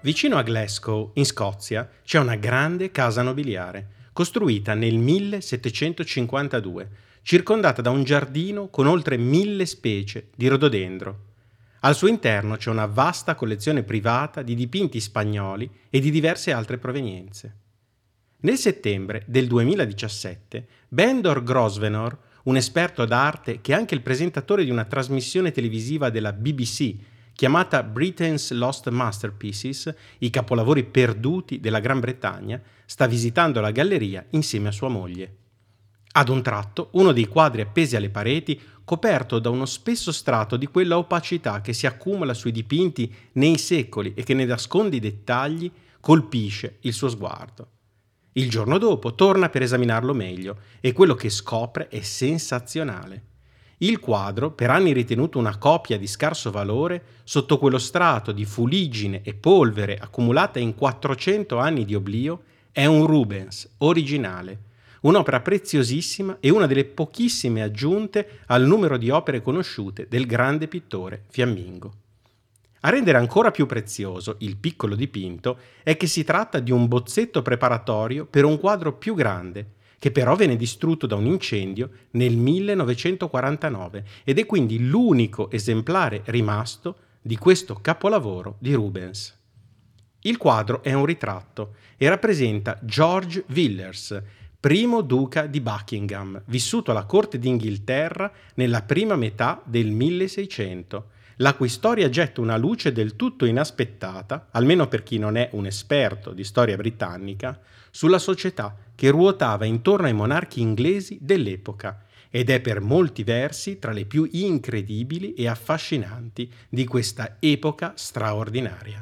Vicino a Glasgow, in Scozia, c'è una grande casa nobiliare, costruita nel 1752, circondata da un giardino con oltre 1000 specie di rododendro. Al suo interno c'è una vasta collezione privata di dipinti spagnoli e di diverse altre provenienze. Nel settembre del 2017, Bendor Grosvenor, un esperto d'arte che è anche il presentatore di una trasmissione televisiva della BBC chiamata Britain's Lost Masterpieces, i capolavori perduti della Gran Bretagna, sta visitando la galleria insieme a sua moglie. Ad un tratto, uno dei quadri appesi alle pareti, coperto da uno spesso strato di quella opacità che si accumula sui dipinti nei secoli e che ne nasconde i dettagli, colpisce il suo sguardo. Il giorno dopo torna per esaminarlo meglio e quello che scopre è sensazionale. Il quadro, per anni ritenuto una copia di scarso valore, sotto quello strato di fuliggine e polvere accumulata in 400 anni di oblio, è un Rubens originale, un'opera preziosissima e una delle pochissime aggiunte al numero di opere conosciute del grande pittore fiammingo. A rendere ancora più prezioso il piccolo dipinto è che si tratta di un bozzetto preparatorio per un quadro più grande, che però venne distrutto da un incendio nel 1949 ed è quindi l'unico esemplare rimasto di questo capolavoro di Rubens. Il quadro è un ritratto e rappresenta George Villiers, primo duca di Buckingham, vissuto alla corte d'Inghilterra nella prima metà del 1600, la cui storia getta una luce del tutto inaspettata, almeno per chi non è un esperto di storia britannica, sulla società che ruotava intorno ai monarchi inglesi dell'epoca ed è per molti versi tra le più incredibili e affascinanti di questa epoca straordinaria.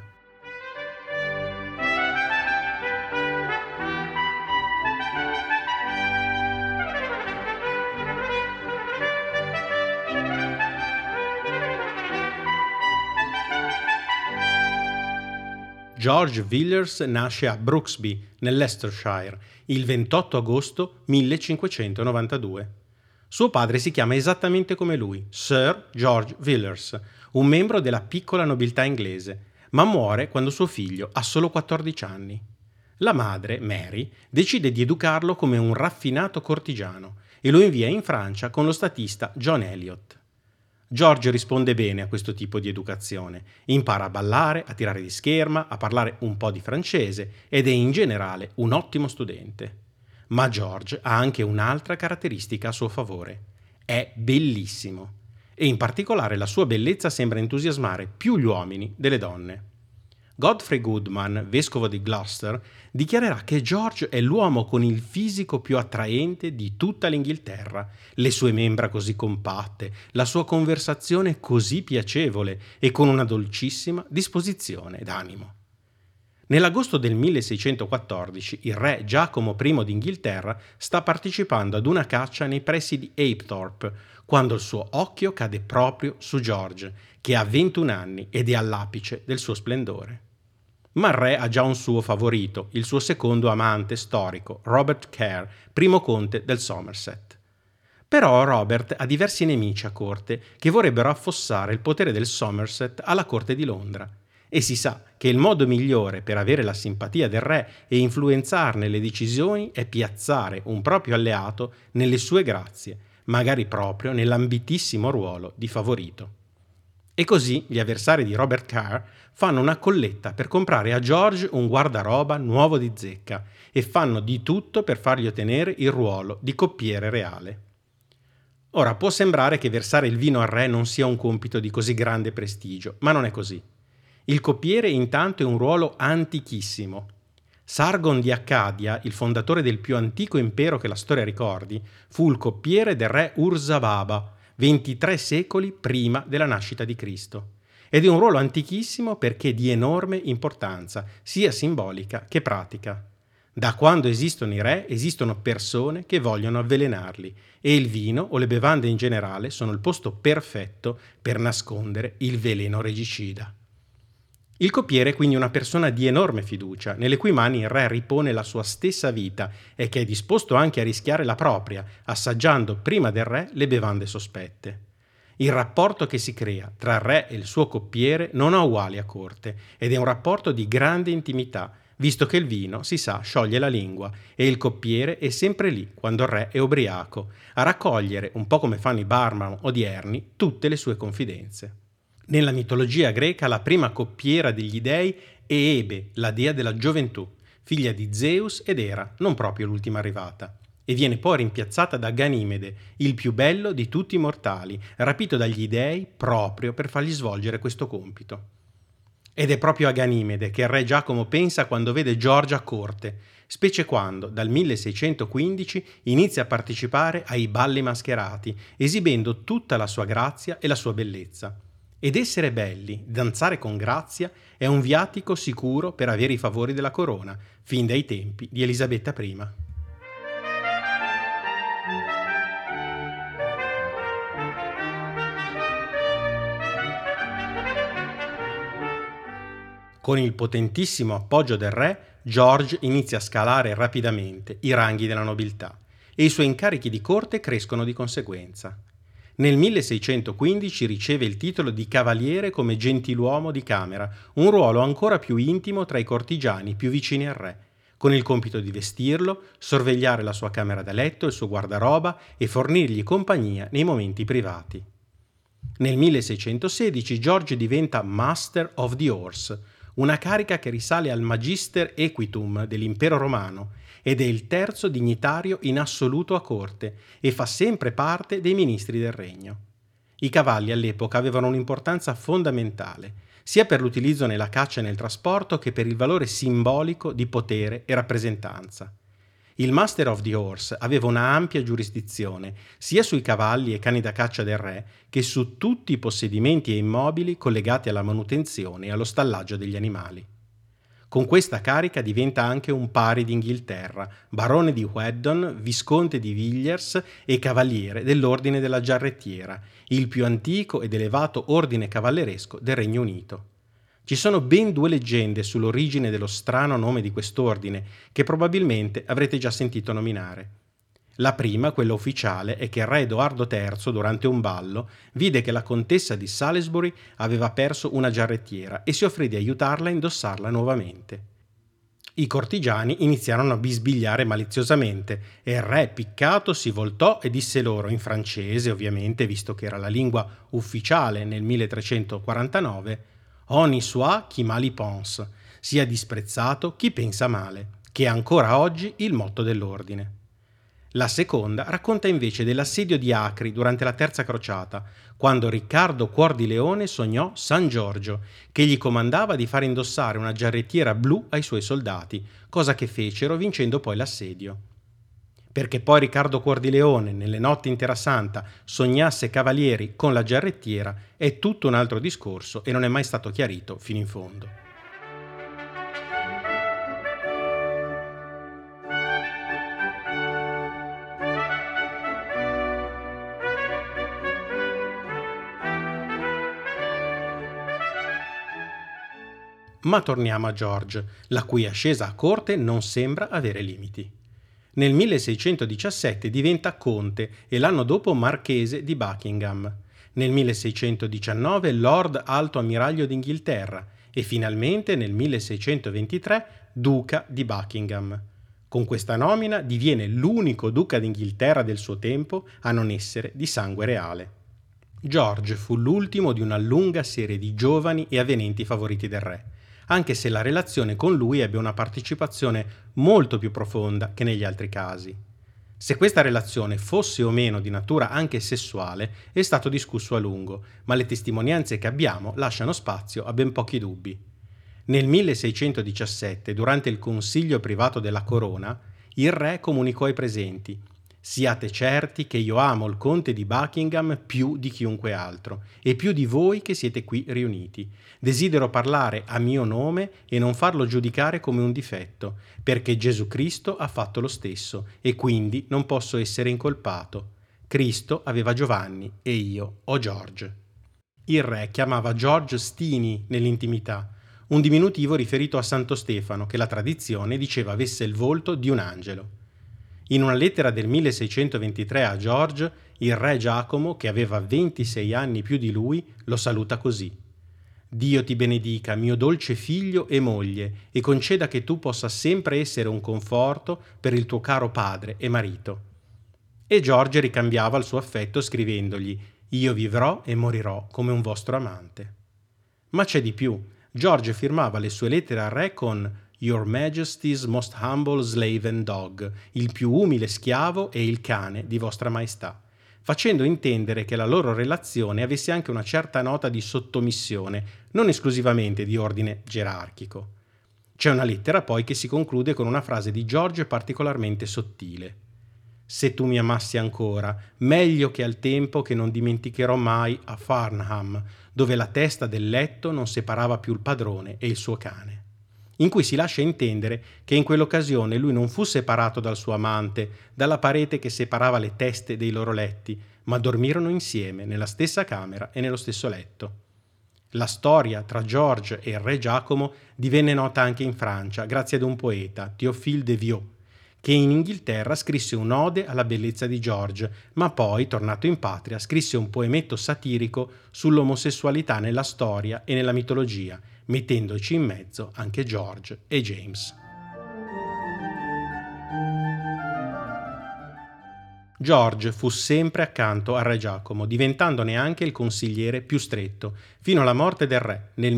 George Villiers nasce a Brooksby, nel Leicestershire, il 28 agosto 1592. Suo padre si chiama esattamente come lui, Sir George Villiers, un membro della piccola nobiltà inglese, ma muore quando suo figlio ha solo 14 anni. La madre, Mary, decide di educarlo come un raffinato cortigiano e lo invia in Francia con lo statista John Eliot. George risponde bene a questo tipo di educazione, impara a ballare, a tirare di scherma, a parlare un po' di francese ed è in generale un ottimo studente. Ma George ha anche un'altra caratteristica a suo favore. È bellissimo e in particolare la sua bellezza sembra entusiasmare più gli uomini delle donne. Godfrey Goodman, vescovo di Gloucester, dichiarerà che George è l'uomo con il fisico più attraente di tutta l'Inghilterra, le sue membra così compatte, la sua conversazione così piacevole e con una dolcissima disposizione d'animo. Nell'agosto del 1614 il re Giacomo I d'Inghilterra sta partecipando ad una caccia nei pressi di Apethorpe, quando il suo occhio cade proprio su George, che ha 21 anni ed è all'apice del suo splendore. Ma il re ha già un suo favorito, il suo secondo amante storico, Robert Kerr, primo conte del Somerset. Però Robert ha diversi nemici a corte che vorrebbero affossare il potere del Somerset alla corte di Londra. E si sa che il modo migliore per avere la simpatia del re e influenzarne le decisioni è piazzare un proprio alleato nelle sue grazie, magari proprio nell'ambitissimo ruolo di favorito. E così gli avversari di Robert Kerr fanno una colletta per comprare a George un guardaroba nuovo di zecca e fanno di tutto per fargli ottenere il ruolo di coppiere reale. Ora, può sembrare che versare il vino al re non sia un compito di così grande prestigio, ma non è così. Il coppiere intanto è un ruolo antichissimo. Sargon di Accadia, il fondatore del più antico impero che la storia ricordi, fu il coppiere del re Ur-Zababa, 23 secoli prima della nascita di Cristo. Ed è un ruolo antichissimo perché di enorme importanza, sia simbolica che pratica. Da quando esistono i re, esistono persone che vogliono avvelenarli e il vino o le bevande in generale sono il posto perfetto per nascondere il veleno regicida. Il coppiere è quindi una persona di enorme fiducia, nelle cui mani il re ripone la sua stessa vita e che è disposto anche a rischiare la propria, assaggiando prima del re le bevande sospette. Il rapporto che si crea tra il re e il suo coppiere non ha uguali a corte ed è un rapporto di grande intimità, visto che il vino, si sa, scioglie la lingua e il coppiere è sempre lì quando il re è ubriaco, a raccogliere, un po' come fanno i barman odierni, tutte le sue confidenze. Nella mitologia greca la prima coppiera degli dei è Ebe, la dea della gioventù, figlia di Zeus ed Era, non proprio l'ultima arrivata, e viene poi rimpiazzata da Ganimede, il più bello di tutti i mortali, rapito dagli dei proprio per fargli svolgere questo compito. Ed è proprio a Ganimede che il re Giacomo pensa quando vede Giorgia a corte, specie quando, dal 1615, inizia a partecipare ai balli mascherati, esibendo tutta la sua grazia e la sua bellezza. Ed essere belli, danzare con grazia, è un viatico sicuro per avere i favori della corona, fin dai tempi di Elisabetta I. Con il potentissimo appoggio del re, George inizia a scalare rapidamente i ranghi della nobiltà e i suoi incarichi di corte crescono di conseguenza. Nel 1615 riceve il titolo di cavaliere come gentiluomo di camera, un ruolo ancora più intimo tra i cortigiani più vicini al re, con il compito di vestirlo, sorvegliare la sua camera da letto, il suo guardaroba e fornirgli compagnia nei momenti privati. Nel 1616 George diventa Master of the Horse, una carica che risale al Magister Equitum dell'Impero Romano ed è il terzo dignitario in assoluto a corte e fa sempre parte dei ministri del regno. I cavalli all'epoca avevano un'importanza fondamentale, sia per l'utilizzo nella caccia e nel trasporto che per il valore simbolico di potere e rappresentanza. Il Master of the Horse aveva una ampia giurisdizione sia sui cavalli e cani da caccia del re che su tutti i possedimenti e immobili collegati alla manutenzione e allo stallaggio degli animali. Con questa carica diventa anche un pari d'Inghilterra, barone di Weddon, visconte di Villiers e cavaliere dell'Ordine della Giarrettiera, il più antico ed elevato ordine cavalleresco del Regno Unito. Ci sono ben 2 leggende sull'origine dello strano nome di quest'ordine, che probabilmente avrete già sentito nominare. La prima, quella ufficiale, è che il re Edoardo III, durante un ballo, vide che la contessa di Salisbury aveva perso una giarrettiera e si offrì di aiutarla a indossarla nuovamente. I cortigiani iniziarono a bisbigliare maliziosamente e il re, piccato, si voltò e disse loro, in francese ovviamente, visto che era la lingua ufficiale nel 1349, «Honi soit qui mal y pense», sia disprezzato chi pensa male, che è ancora oggi il motto dell'ordine. La seconda racconta invece dell'assedio di Acri durante la Terza Crociata, quando Riccardo Cuor di Leone sognò San Giorgio, che gli comandava di fare indossare una giarrettiera blu ai suoi soldati, cosa che fecero vincendo poi l'assedio. Perché poi Riccardo Cuor di Leone, nelle notti in Terra Santa, sognasse cavalieri con la giarrettiera è tutto un altro discorso e non è mai stato chiarito fino in fondo. Ma torniamo a George, la cui ascesa a corte non sembra avere limiti. Nel 1617 diventa conte e l'anno dopo marchese di Buckingham. Nel 1619 Lord Alto Ammiraglio d'Inghilterra e finalmente nel 1623 duca di Buckingham. Con questa nomina diviene l'unico duca d'Inghilterra del suo tempo a non essere di sangue reale. George fu l'ultimo di una lunga serie di giovani e avvenenti favoriti del re, anche se la relazione con lui ebbe una partecipazione molto più profonda che negli altri casi. Se questa relazione fosse o meno di natura anche sessuale è stato discusso a lungo, ma le testimonianze che abbiamo lasciano spazio a ben pochi dubbi. Nel 1617, durante il consiglio privato della corona, il re comunicò ai presenti: «Siate certi che io amo il conte di Buckingham più di chiunque altro e più di voi che siete qui riuniti. Desidero parlare a mio nome e non farlo giudicare come un difetto, perché Gesù Cristo ha fatto lo stesso e quindi non posso essere incolpato. Cristo aveva Giovanni e io ho George». Il re chiamava George Stini nell'intimità, un diminutivo riferito a Santo Stefano che la tradizione diceva avesse il volto di un angelo. In una lettera del 1623 a George, il re Giacomo, che aveva 26 anni più di lui, lo saluta così: Dio ti benedica, mio dolce figlio e moglie, e conceda che tu possa sempre essere un conforto per il tuo caro padre e marito. E George ricambiava il suo affetto scrivendogli: Io vivrò e morirò come un vostro amante. Ma c'è di più. George firmava le sue lettere al re con Your Majesty's most humble slave and dog, il più umile schiavo e il cane di vostra maestà, facendo intendere che la loro relazione avesse anche una certa nota di sottomissione, non esclusivamente di ordine gerarchico. C'è una lettera poi che si conclude con una frase di George particolarmente sottile. Se tu mi amassi ancora, meglio che al tempo che non dimenticherò mai a Farnham, dove la testa del letto non separava più il padrone e il suo cane, in cui si lascia intendere che in quell'occasione lui non fu separato dal suo amante, dalla parete che separava le teste dei loro letti, ma dormirono insieme nella stessa camera e nello stesso letto. La storia tra George e il re Giacomo divenne nota anche in Francia grazie ad un poeta, Théophile de Viau, che in Inghilterra scrisse un'ode alla bellezza di George, ma poi, tornato in patria, scrisse un poemetto satirico sull'omosessualità nella storia e nella mitologia, mettendoci in mezzo anche George e James. George fu sempre accanto al re Giacomo, diventandone anche il consigliere più stretto, fino alla morte del re nel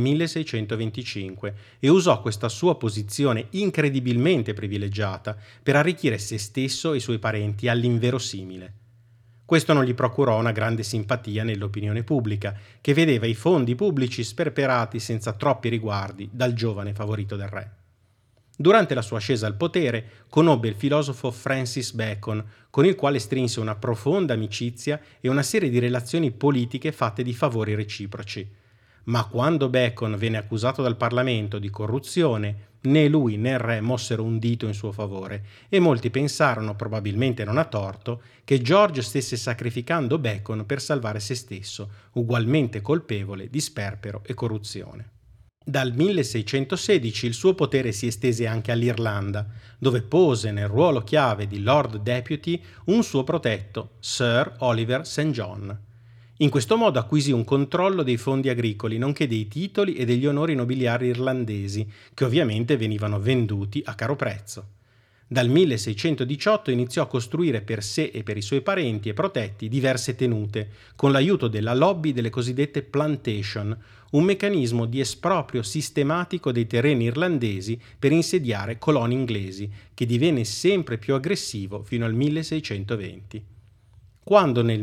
1625, e usò questa sua posizione incredibilmente privilegiata per arricchire se stesso e i suoi parenti all'inverosimile. Questo non gli procurò una grande simpatia nell'opinione pubblica, che vedeva i fondi pubblici sperperati senza troppi riguardi dal giovane favorito del re. Durante la sua ascesa al potere conobbe il filosofo Francis Bacon, con il quale strinse una profonda amicizia e una serie di relazioni politiche fatte di favori reciproci. Ma quando Bacon venne accusato dal Parlamento di corruzione, né lui né il re mossero un dito in suo favore, e molti pensarono, probabilmente non a torto, che George stesse sacrificando Bacon per salvare se stesso, ugualmente colpevole di sperpero e corruzione. Dal 1616 il suo potere si estese anche all'Irlanda, dove pose nel ruolo chiave di Lord Deputy un suo protetto, Sir Oliver St. John. In questo modo acquisì un controllo dei fondi agricoli, nonché dei titoli e degli onori nobiliari irlandesi, che ovviamente venivano venduti a caro prezzo. Dal 1618 iniziò a costruire per sé e per i suoi parenti e protetti diverse tenute, con l'aiuto della lobby delle cosiddette plantation, un meccanismo di esproprio sistematico dei terreni irlandesi per insediare colonie inglesi, che divenne sempre più aggressivo fino al 1620. Quando nel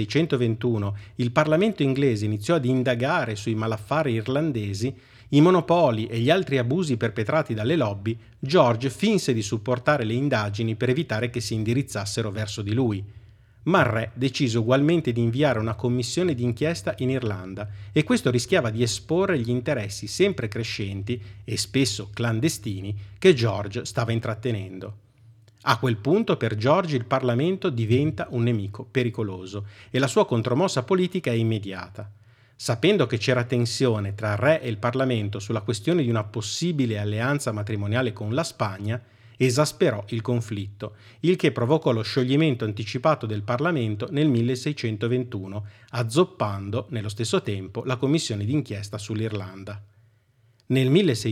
1621 il Parlamento inglese iniziò ad indagare sui malaffari irlandesi, i monopoli e gli altri abusi perpetrati dalle lobby, George finse di supportare le indagini per evitare che si indirizzassero verso di lui. Ma il re decise ugualmente di inviare una commissione d'inchiesta in Irlanda, e questo rischiava di esporre gli interessi sempre crescenti e spesso clandestini che George stava intrattenendo. A quel punto per George il Parlamento diventa un nemico pericoloso e la sua contromossa politica è immediata. Sapendo che c'era tensione tra il re e il Parlamento sulla questione di una possibile alleanza matrimoniale con la Spagna, esasperò il conflitto, il che provocò lo scioglimento anticipato del Parlamento nel 1621, azzoppando nello stesso tempo la commissione d'inchiesta sull'Irlanda. Nel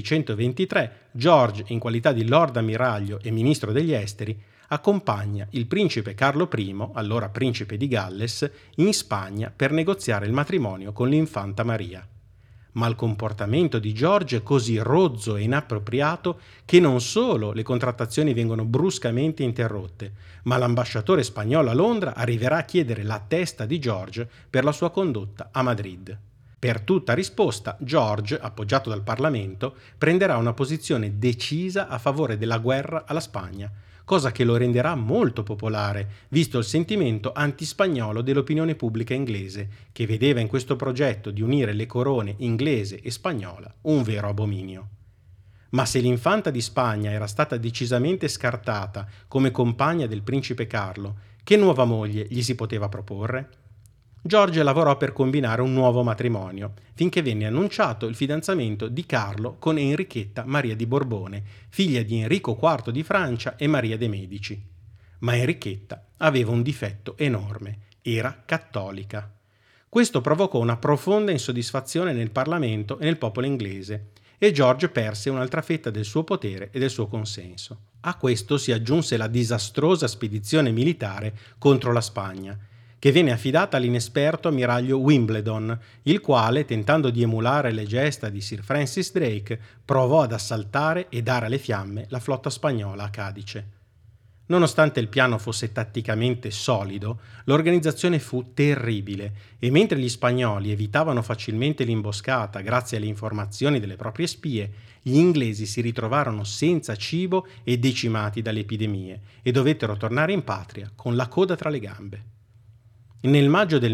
1623 George, in qualità di Lord Ammiraglio e Ministro degli Esteri, accompagna il principe Carlo I, allora principe di Galles, in Spagna per negoziare il matrimonio con l'infanta Maria. Ma il comportamento di George è così rozzo e inappropriato che non solo le contrattazioni vengono bruscamente interrotte, ma l'ambasciatore spagnolo a Londra arriverà a chiedere la testa di George per la sua condotta a Madrid. Per tutta risposta, George, appoggiato dal Parlamento, prenderà una posizione decisa a favore della guerra alla Spagna, cosa che lo renderà molto popolare, visto il sentimento antispagnolo dell'opinione pubblica inglese, che vedeva in questo progetto di unire le corone inglese e spagnola un vero abominio. Ma se l'infanta di Spagna era stata decisamente scartata come compagna del principe Carlo, che nuova moglie gli si poteva proporre? George lavorò per combinare un nuovo matrimonio, finché venne annunciato il fidanzamento di Carlo con Enrichetta Maria di Borbone, figlia di Enrico IV di Francia e Maria de' Medici. Ma Enrichetta aveva un difetto enorme: era cattolica. Questo provocò una profonda insoddisfazione nel Parlamento e nel popolo inglese, e George perse un'altra fetta del suo potere e del suo consenso. A questo si aggiunse la disastrosa spedizione militare contro la Spagna, che venne affidata all'inesperto ammiraglio Wimbledon, il quale, tentando di emulare le gesta di Sir Francis Drake, provò ad assaltare e dare alle fiamme la flotta spagnola a Cadice. Nonostante il piano fosse tatticamente solido, l'organizzazione fu terribile e mentre gli spagnoli evitavano facilmente l'imboscata grazie alle informazioni delle proprie spie, gli inglesi si ritrovarono senza cibo e decimati dalle epidemie e dovettero tornare in patria con la coda tra le gambe. Nel maggio del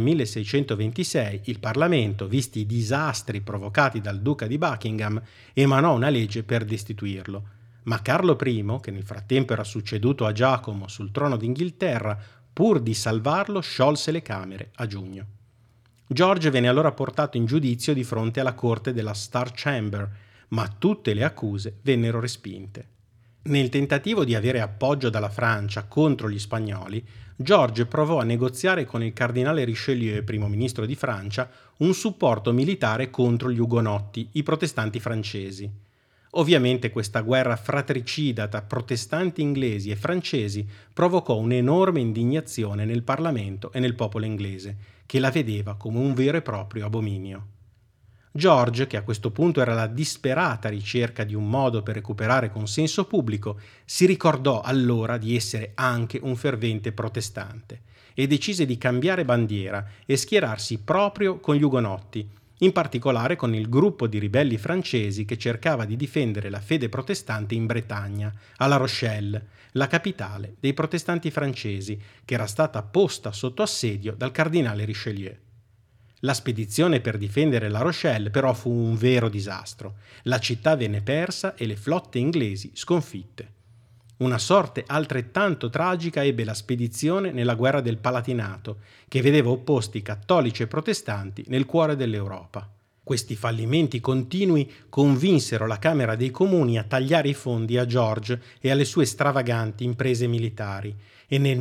1626 il Parlamento, visti i disastri provocati dal duca di Buckingham, emanò una legge per destituirlo. Ma Carlo I, che nel frattempo era succeduto a Giacomo sul trono d'Inghilterra, pur di salvarlo, sciolse le Camere a giugno. George venne allora portato in giudizio di fronte alla corte della Star Chamber, ma tutte le accuse vennero respinte. Nel tentativo di avere appoggio dalla Francia contro gli spagnoli, George provò a negoziare con il cardinale Richelieu, primo ministro di Francia, un supporto militare contro gli ugonotti, i protestanti francesi. Ovviamente questa guerra fratricida tra protestanti inglesi e francesi provocò un'enorme indignazione nel Parlamento e nel popolo inglese, che la vedeva come un vero e proprio abominio. George, che a questo punto era alla disperata ricerca di un modo per recuperare consenso pubblico, si ricordò allora di essere anche un fervente protestante e decise di cambiare bandiera e schierarsi proprio con gli ugonotti, in particolare con il gruppo di ribelli francesi che cercava di difendere la fede protestante in Bretagna, a La Rochelle, la capitale dei protestanti francesi, che era stata posta sotto assedio dal cardinale Richelieu. La spedizione per difendere La Rochelle però fu un vero disastro. La città venne persa e le flotte inglesi sconfitte. Una sorte altrettanto tragica ebbe la spedizione nella guerra del Palatinato, che vedeva opposti cattolici e protestanti nel cuore dell'Europa. Questi fallimenti continui convinsero la Camera dei Comuni a tagliare i fondi a George e alle sue stravaganti imprese militari, e nel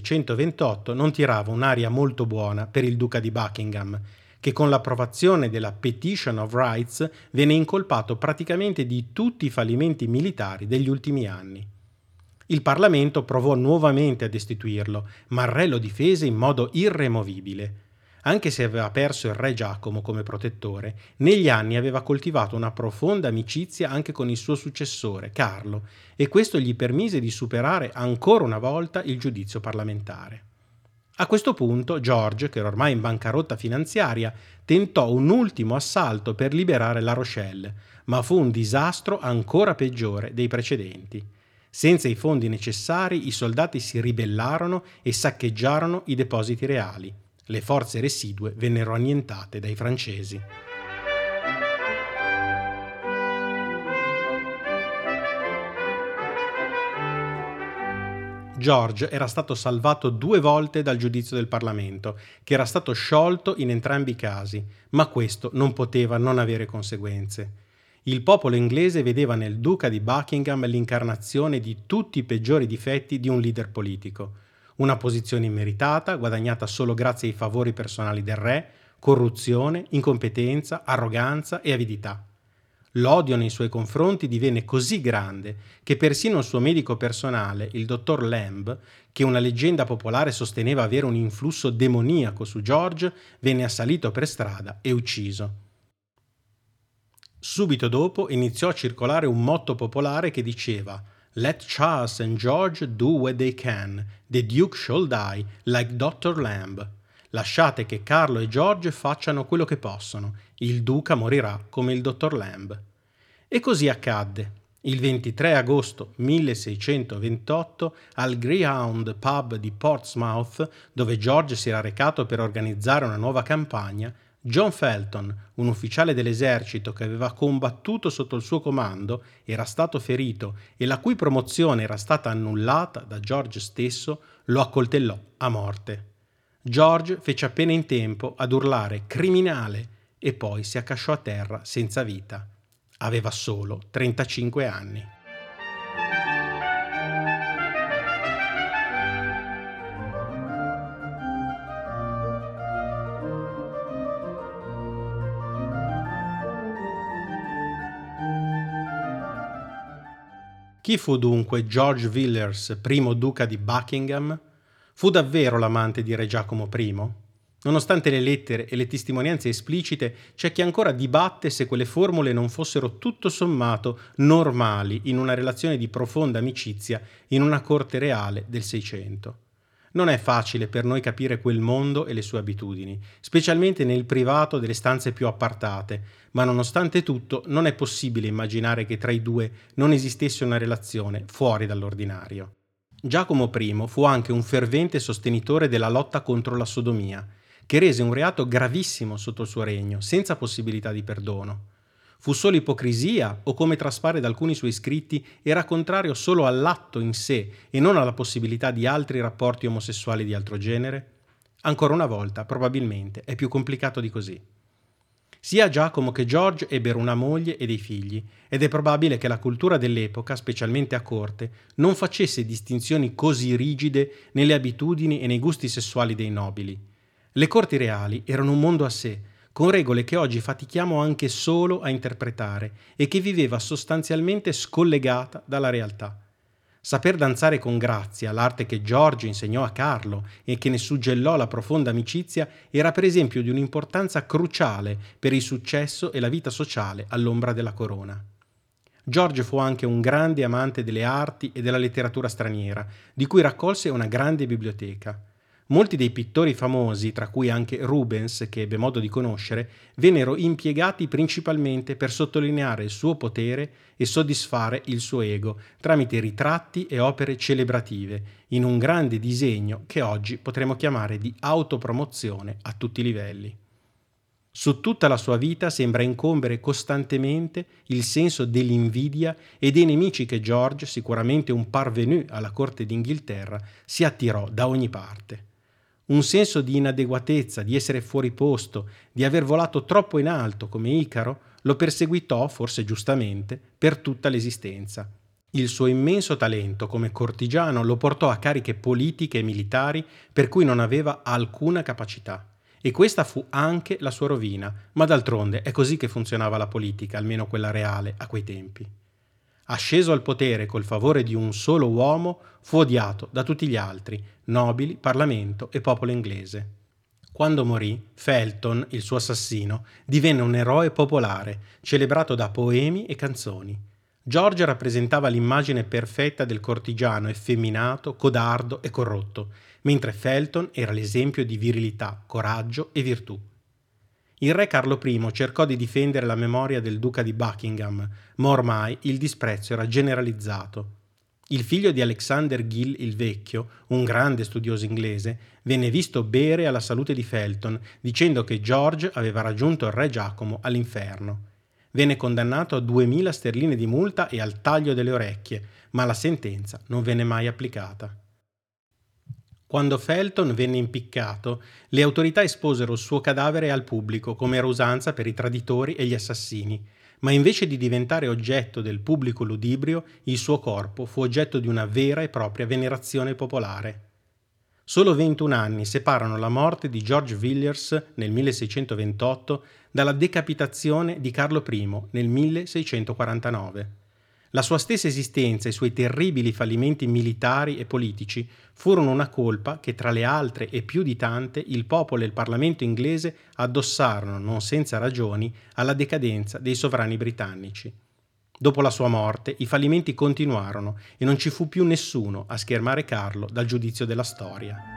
1628 non tirava un'aria molto buona per il duca di Buckingham, che con l'approvazione della Petition of Rights venne incolpato praticamente di tutti i fallimenti militari degli ultimi anni. Il Parlamento provò nuovamente a destituirlo, ma il re lo difese in modo irremovibile. Anche se aveva perso il re Giacomo come protettore, negli anni aveva coltivato una profonda amicizia anche con il suo successore, Carlo, e questo gli permise di superare ancora una volta il giudizio parlamentare. A questo punto George, che era ormai in bancarotta finanziaria, tentò un ultimo assalto per liberare La Rochelle, ma fu un disastro ancora peggiore dei precedenti. Senza i fondi necessari, i soldati si ribellarono e saccheggiarono i depositi reali. Le forze residue vennero annientate dai francesi. George era stato salvato 2 volte dal giudizio del Parlamento, che era stato sciolto in entrambi i casi, ma questo non poteva non avere conseguenze. Il popolo inglese vedeva nel duca di Buckingham l'incarnazione di tutti i peggiori difetti di un leader politico. Una posizione immeritata, guadagnata solo grazie ai favori personali del re, corruzione, incompetenza, arroganza e avidità. L'odio nei suoi confronti divenne così grande che persino il suo medico personale, il dottor Lamb, che una leggenda popolare sosteneva avere un influsso demoniaco su George, venne assalito per strada e ucciso. Subito dopo iniziò a circolare un motto popolare che diceva «Let Charles and George do what they can, the Duke shall die like Dr. Lamb». Lasciate che Carlo e George facciano quello che possono, il duca morirà come il dottor Lamb. E così accadde. Il 23 agosto 1628 al Greyhound Pub di Portsmouth, dove George si era recato per organizzare una nuova campagna, John Felton, un ufficiale dell'esercito che aveva combattuto sotto il suo comando, era stato ferito e la cui promozione era stata annullata da George stesso, lo accoltellò a morte. George fece appena in tempo ad urlare «criminale» e poi si accasciò a terra senza vita. Aveva solo 35 anni. Chi fu dunque George Villiers, primo duca di Buckingham? Fu davvero l'amante di Re Giacomo I? Nonostante le lettere e le testimonianze esplicite, c'è chi ancora dibatte se quelle formule non fossero tutto sommato normali in una relazione di profonda amicizia in una corte reale del Seicento. Non è facile per noi capire quel mondo e le sue abitudini, specialmente nel privato delle stanze più appartate, ma nonostante tutto non è possibile immaginare che tra i due non esistesse una relazione fuori dall'ordinario. Giacomo I fu anche un fervente sostenitore della lotta contro la sodomia, che rese un reato gravissimo sotto il suo regno, senza possibilità di perdono. Fu solo ipocrisia o, come traspare da alcuni suoi scritti, era contrario solo all'atto in sé e non alla possibilità di altri rapporti omosessuali di altro genere? Ancora una volta, probabilmente, è più complicato di così. Sia Giacomo che George ebbero una moglie e dei figli, ed è probabile che la cultura dell'epoca, specialmente a corte, non facesse distinzioni così rigide nelle abitudini e nei gusti sessuali dei nobili. Le corti reali erano un mondo a sé, con regole che oggi fatichiamo anche solo a interpretare e che viveva sostanzialmente scollegata dalla realtà. Saper danzare con grazia, l'arte che George insegnò a Carlo e che ne suggellò la profonda amicizia, era per esempio di un'importanza cruciale per il successo e la vita sociale all'ombra della corona. George fu anche un grande amante delle arti e della letteratura straniera, di cui raccolse una grande biblioteca. Molti dei pittori famosi, tra cui anche Rubens, che ebbe modo di conoscere, vennero impiegati principalmente per sottolineare il suo potere e soddisfare il suo ego tramite ritratti e opere celebrative, in un grande disegno che oggi potremmo chiamare di autopromozione a tutti i livelli. Su tutta la sua vita sembra incombere costantemente il senso dell'invidia e dei nemici che George, sicuramente un parvenu alla corte d'Inghilterra, si attirò da ogni parte. Un senso di inadeguatezza, di essere fuori posto, di aver volato troppo in alto come Icaro, lo perseguitò, forse giustamente, per tutta l'esistenza. Il suo immenso talento come cortigiano lo portò a cariche politiche e militari per cui non aveva alcuna capacità. E questa fu anche la sua rovina, ma d'altronde è così che funzionava la politica, almeno quella reale, a quei tempi. Asceso al potere col favore di un solo uomo, fu odiato da tutti gli altri, nobili, Parlamento e popolo inglese. Quando morì, Felton, il suo assassino, divenne un eroe popolare, celebrato da poemi e canzoni. George rappresentava l'immagine perfetta del cortigiano effeminato, codardo e corrotto, mentre Felton era l'esempio di virilità, coraggio e virtù. Il re Carlo I cercò di difendere la memoria del duca di Buckingham, ma ormai il disprezzo era generalizzato. Il figlio di Alexander Gill il Vecchio, un grande studioso inglese, venne visto bere alla salute di Felton, dicendo che George aveva raggiunto il re Giacomo all'inferno. Venne condannato a 2000 sterline di multa e al taglio delle orecchie, ma la sentenza non venne mai applicata. Quando Felton venne impiccato, le autorità esposero il suo cadavere al pubblico, come era usanza per i traditori e gli assassini, ma invece di diventare oggetto del pubblico ludibrio, il suo corpo fu oggetto di una vera e propria venerazione popolare. Solo 21 anni separano la morte di George Villiers nel 1628 dalla decapitazione di Carlo I nel 1649. La sua stessa esistenza e i suoi terribili fallimenti militari e politici furono una colpa che, tra le altre e più di tante, il popolo e il Parlamento inglese addossarono, non senza ragioni, alla decadenza dei sovrani britannici. Dopo la sua morte, i fallimenti continuarono e non ci fu più nessuno a schermare Carlo dal giudizio della storia.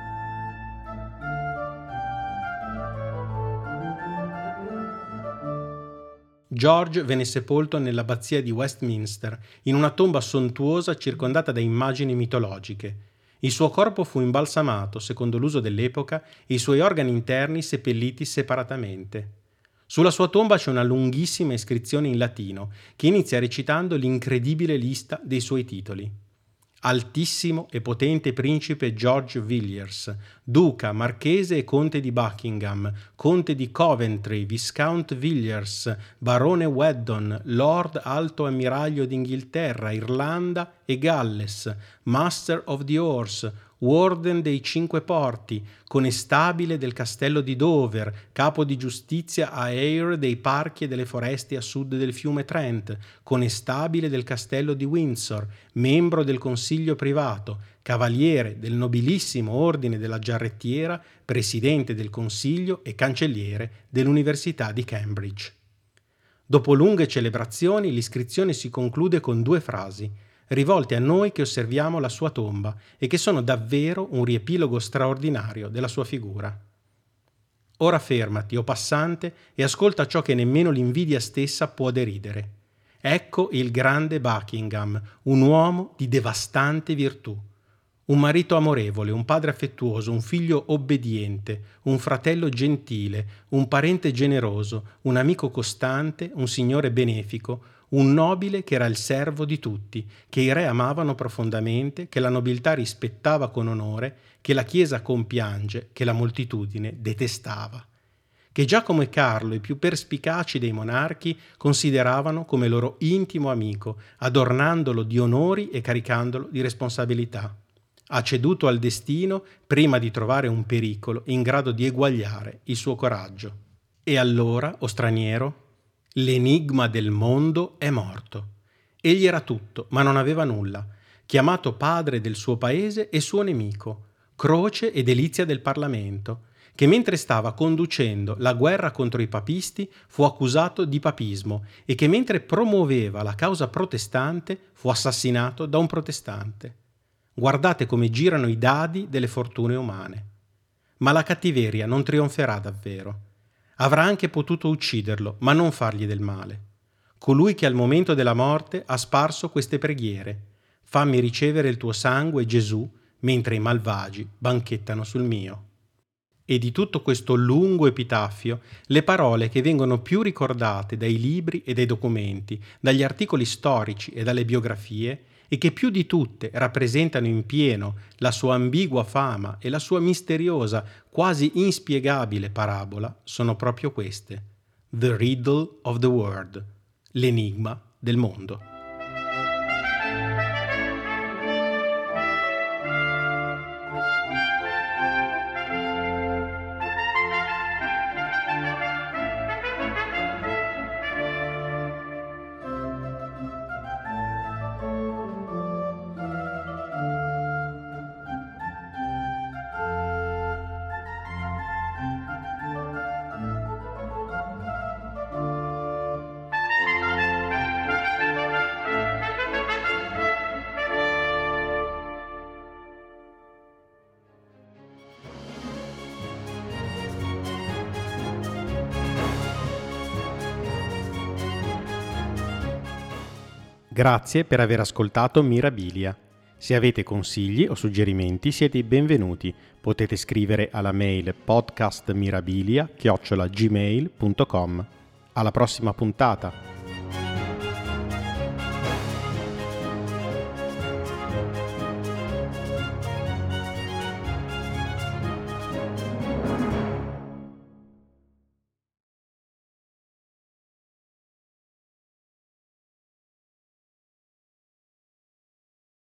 George venne sepolto nell'abbazia di Westminster, in una tomba sontuosa circondata da immagini mitologiche. Il suo corpo fu imbalsamato, secondo l'uso dell'epoca, e i suoi organi interni seppelliti separatamente. Sulla sua tomba c'è una lunghissima iscrizione in latino, che inizia recitando l'incredibile lista dei suoi titoli. Altissimo e potente principe George Villiers, duca, marchese e conte di Buckingham, conte di Coventry, viscount Villiers, barone Weddon, lord alto ammiraglio d'Inghilterra, Irlanda e Galles, master of the horse, warden dei Cinque Porti, conestabile del castello di Dover, capo di giustizia a Eyre dei parchi e delle foreste a sud del fiume Trent, conestabile del castello di Windsor, membro del consiglio privato, cavaliere del nobilissimo ordine della Giarrettiera, presidente del consiglio e cancelliere dell'Università di Cambridge. Dopo lunghe celebrazioni, l'iscrizione si conclude con 2 frasi, rivolte a noi che osserviamo la sua tomba e che sono davvero un riepilogo straordinario della sua figura. Ora fermati, o passante, e ascolta ciò che nemmeno l'invidia stessa può deridere. Ecco il grande Buckingham, un uomo di devastante virtù. Un marito amorevole, un padre affettuoso, un figlio obbediente, un fratello gentile, un parente generoso, un amico costante, un signore benefico, un nobile che era il servo di tutti, che i re amavano profondamente, che la nobiltà rispettava con onore, che la Chiesa compiange, che la moltitudine detestava, che Giacomo e Carlo, i più perspicaci dei monarchi, consideravano come loro intimo amico, adornandolo di onori e caricandolo di responsabilità. Ha ceduto al destino prima di trovare un pericolo in grado di eguagliare il suo coraggio. E allora, o straniero, l'enigma del mondo è morto. Egli era tutto, ma non aveva nulla. Chiamato padre del suo paese e suo nemico, croce e delizia del Parlamento, che mentre stava conducendo la guerra contro i papisti fu accusato di papismo e che mentre promuoveva la causa protestante fu assassinato da un protestante. Guardate come girano i dadi delle fortune umane. Ma la cattiveria non trionferà davvero. Avrà anche potuto ucciderlo, ma non fargli del male. Colui che al momento della morte ha sparso queste preghiere: fammi ricevere il tuo sangue, Gesù, mentre i malvagi banchettano sul mio. E di tutto questo lungo epitaffio, le parole che vengono più ricordate dai libri e dai documenti, dagli articoli storici e dalle biografie, e che più di tutte rappresentano in pieno la sua ambigua fama e la sua misteriosa, quasi inspiegabile parabola, sono proprio queste: The Riddle of the World, l'enigma del mondo. Grazie per aver ascoltato Mirabilia. Se avete consigli o suggerimenti siete i benvenuti. Potete scrivere alla mail podcastmirabilia@gmail.com. Alla prossima puntata!